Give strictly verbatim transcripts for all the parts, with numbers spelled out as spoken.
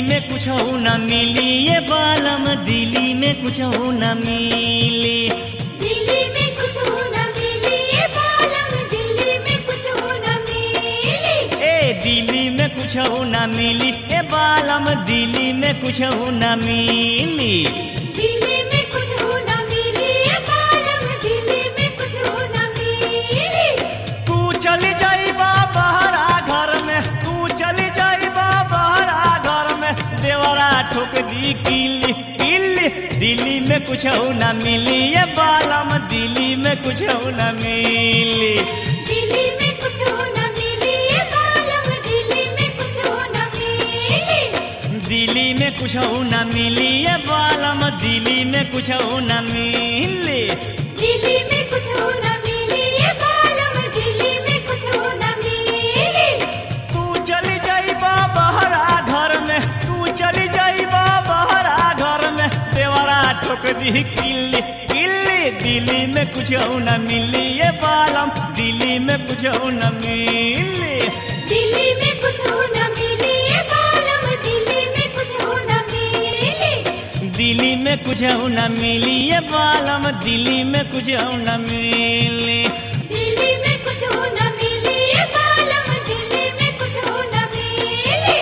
में कुछ न मिली ये बालम, दिल्ली में कुछ न मिली। दिल्ली में कुछ न मिली ये बालम, दिल्ली में कुछ न मिली। ए दिल्ली में कुछ न मिली ए बालम, दिल्ली में कुछ न मिली। दिल्ली में कुछ न मिली ये बालम, दिल्ली में कुछ न मिली। तू चली जाइबा बहरा घर में, तू चली जाइबा बहरा घर में, देवरा ठोक दी किल्ली किल्ली। दिल्ली में कुछ न मिली ये बालम, दिल्ली में कुछ न मिली। दिल्ली में कुछ न मिली ये बालम, दिल्ली में कुछ न मिली। दिल्ली में कुछ न मिली ये बालम, दिल्ली में कुछ न मिली। दिल्ली में कुछ न मिली ये बालम, दिल्ली में कुछ न मिली। तू चली जाइबा बहरा घर में, तू चली जाइबा बहरा घर में, देवरा ठोक दी किल्ली किल्ली। दिल्ली में कुछ न मिली ये बालम, दिल्ली में कुछ न मिली। दिल्ली में कुछ न मिली ये बालम, दिल्ली में कुछ न मिली। दिल्ली में कुछ न मिली ये बालम, दिल्ली में कुछ न मिली। दिल्ली में कुछ न मिली ये बालम, दिल्ली में कुछ न मिली।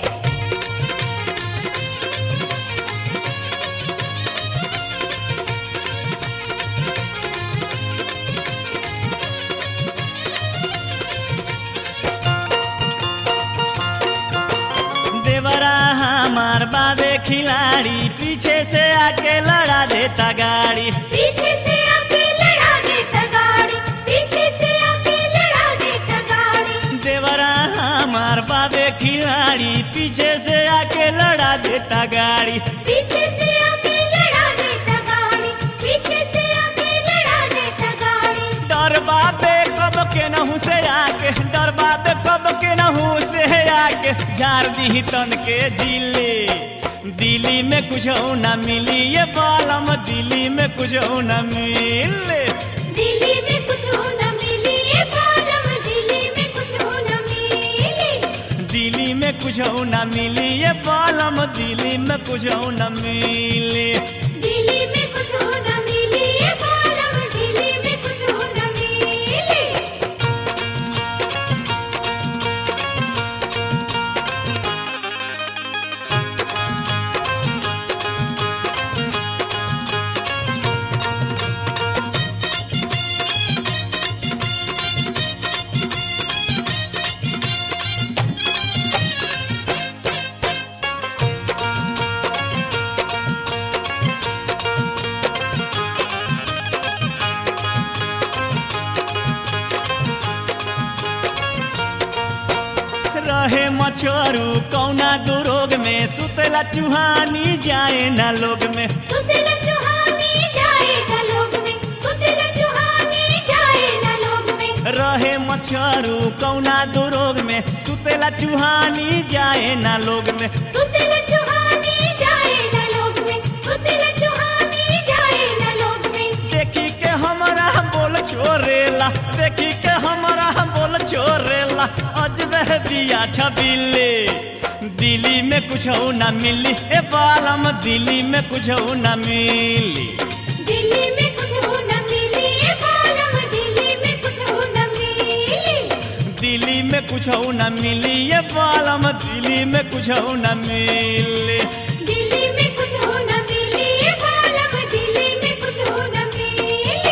देवरा हमार बाबे खिलाड़ी, पीछे से आके लड़ा देता गाड़ी। पीछे से आके लड़ा देता गाड़ी, पीछे से आके लड़ा देता गाड़ी। देवरा हमार बाबे खिलाड़ी, पीछे से आके लड़ा देता गाड़ी। पीछे से आके लड़ा देता गाड़ी, पीछे से आके लड़ा देता गाड़ी। डर बाबे कब के नहू से आके, डर बाबे कब के नहू से आके, झाड़ दी तन के जिले। दिल्ली में कुछ न मिली ये बालम, दिल्ली में कुछ न मिले। दिल्ली में कुछ न मिली ये बालम, दिल्ली में कुछ न मिली। दिल्ली में कुछ न मिली ये बालम, दिल्ली में कुछ न मिले। दिल्ली में कुछ न मिली ये बालम, दिल्ली में कुछ न मिली। रहे मछरू कौना दुरोग में, सुतेला चुहानी जाए ना लोग में। सुतेला चुहानी जाए ना लोग में, सुतेला चुहानी जाए ना लोग में। रहे मछरू कौना दुरोग में, सुतेला चुहानी जाए ना लोग में। सुतेला चुहानी जाए ना लोग में, सुतेला चुहानी जाए ना लोग में। देखी के हमारा बोल छोरेला, देखी के हमारा बोल छोरेला, अजबह दिया छबिले। दिल्ली में कुछ न मिली ए बालम, दिल्ली में कुछ न मिली। दिल्ली में कुछ न मिली ये बालम, दिल्ली में कुछ न मिली। दिल्ली में कुछ न मिली ये बालम, दिल्ली में कुछ न मिली। दिल्ली में कुछ न मिली ये बालम, दिल्ली में कुछ न मिली।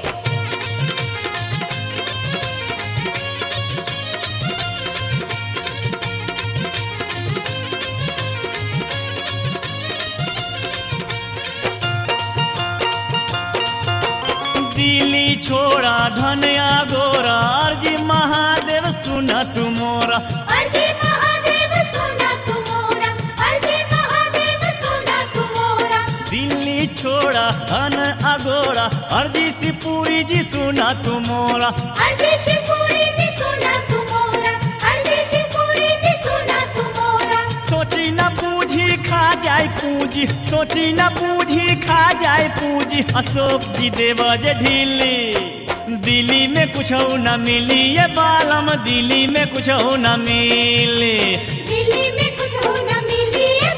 दिल्ली छोड़ा धनिया गोरा, अर्जी महादेव सुना तू मोरा। अर्जी महादेव सुना तू मोरा, अर्जी महादेव सुना तू मोरा। दिल्ली छोड़ा धन अगोरा, अर्जी सिपुरी जी सुना तू मोरा। अर्जी शिवपुरी जी सुना तू मोरा, अर्जी शिवपुरी जी सुना तू मोरा। सोची न बूझी खा जाए पूंजी, सोची न बूझी खा जाए पूंजी, अशोक जी देवज ढीली। दिल्ली में कुछ न मिली ये बालम, दिल्ली में कुछ न मिली। दिल्ली में कुछ न मिली ये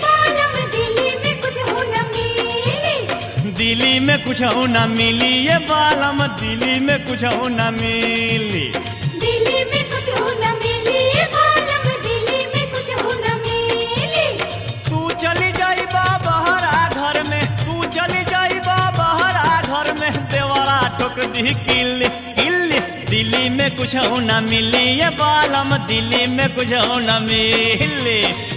दिल्ली में कुछ न मिली ये बालम दिल्ली में कुछ न मिली दिल्ली में कुछ न मिली बालम दिल्ली में कुछ न मिली तू चली जाई बहरा घर में तू चली जाई बहरा घर में देवरा ठोक दी किल्ली किल्ली दिल्ली में कुछ न मिली ये बालम दिल्ली में कुछ न मिली